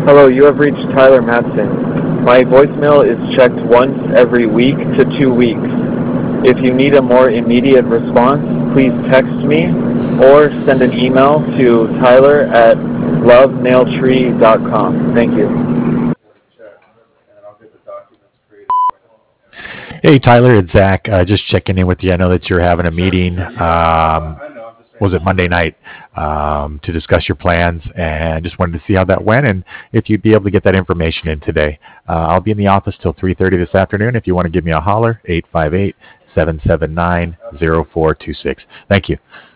Hello, you have reached Tyler Matson. My voicemail is checked once every week to 2 weeks. If you need a more immediate response, please text me or send an email to tyler@lovenailtree.com. Thank you. Hey, Tyler, it's Zach. Just checking in with you. I know that you're having a meeting. Was it Monday night to discuss your plans, and just wanted to see how that went and if you'd be able to get that information in today. I'll be in the office till 3:30 this afternoon. If you want to give me a holler, 858-779-0426. Thank you.